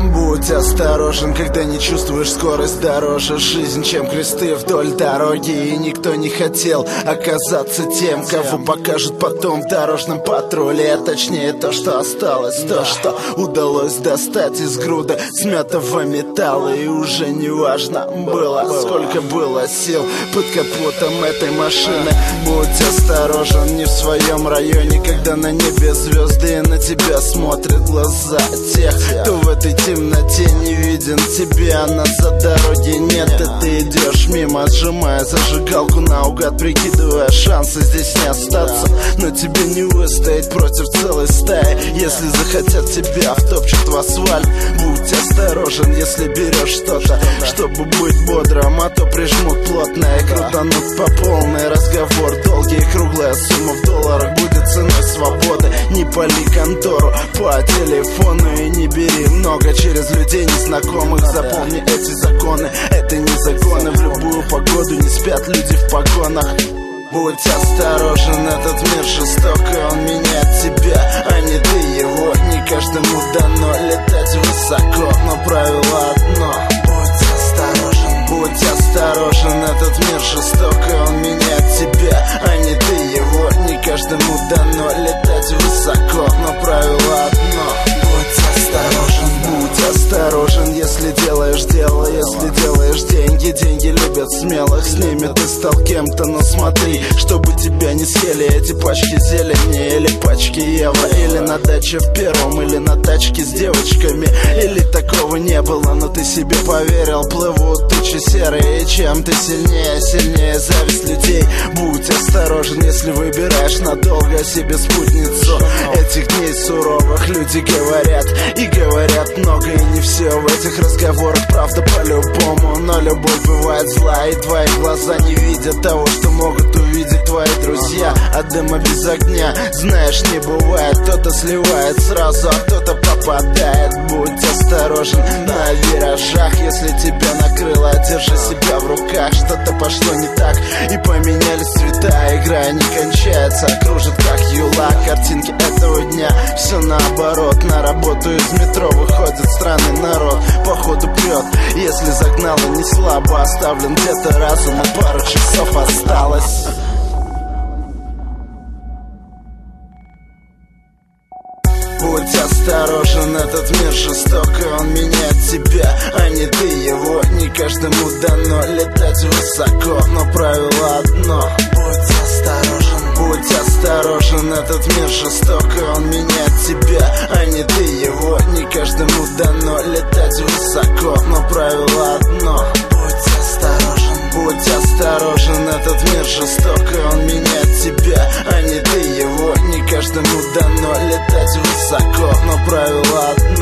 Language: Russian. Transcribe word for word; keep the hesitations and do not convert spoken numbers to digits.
Будь осторожен, когда не чувствуешь скорость дороже. Жизнь, чем кресты вдоль дороги. И никто не хотел оказаться тем, кого покажут потом в дорожном патруле. А точнее то, что осталось, то, что удалось достать из груда смятого металла. И уже не важно было, сколько было сил под капотом этой машины. Будь осторожен, не в своем районе, когда на небе звезды и на тебя смотрят глаза тех, кто в этой темноте не виден тебе, а нас за дороги нет. И ты идешь мимо, сжимая зажигалку наугад, прикидывая шансы здесь не остаться. Но тебе не выстоять против целой стаи, если захотят тебя втопчут в асфальт. Будь осторожен, если берешь что-то, чтобы быть бодрым, а то прижмут плотно и крутанут по полной. Разговор долгий, круглая сумма в долларах будет ценой свободы. Не пали контору по телефону и не бери много через людей незнакомых. Запомни эти законы, это не загоны. В любую погоду не спят люди в погонах. Будь осторожен, этот мир жесток, и он меняет тебя, а не ты его. Не каждому дано летать высоко, но правило одно: будь осторожен. Будь осторожен, этот мир жесток, и он меняет тебя, а не ты его. Не каждому дано летать высоко, но правило одно: будь осторожен. Будь осторожен, если делаешь дело, если делаешь деньги. Деньги любят смелых, с ними ты стал кем-то. Но смотри, чтобы тебя не съели эти пачки зелени или пачки евро. Или на даче в первом, или на тачке с девочками. Или такого не было, но ты себе поверил. Плывут тучи серые, и чем ты сильнее, сильнее зависть людей. Будь осторожен, если выбираешь надолго себе спутницу. Этих дней суровых люди говорят и говорят много, и не все в этих разговорах правда по-любому. Но любовь бывает зла, и твои глаза не видят того, что могут увидеть твои друзья. А дыма без огня, знаешь, не бывает. Кто-то сливает сразу, а кто-то попадает. Будь осторожен на виражах, если тебя накрыло, держи себя в руках. Что-то пошло не так, и поменялись цвета. Игра не кончается, кружит как юла. Картинки этого дня, все наоборот. На работу из метро выходит странный народ, походу прет. Если загнало не слабо, оставлен где-то разум, на пару часов осталось. Будь осторожен, этот мир жесток, и он меняет тебя, а не ты его. Не каждому дано летать высоко, но правило одно: будь осторожен. Будь осторожен, этот мир жесток, и он меняет тебя, а не ты его. Не каждому дано летать высоко, но правило одно: будь осторожен. Будь осторожен, этот мир жесток, и он меняет тебя, а не ты его. Не каждому дано летать высоко, но правило одно: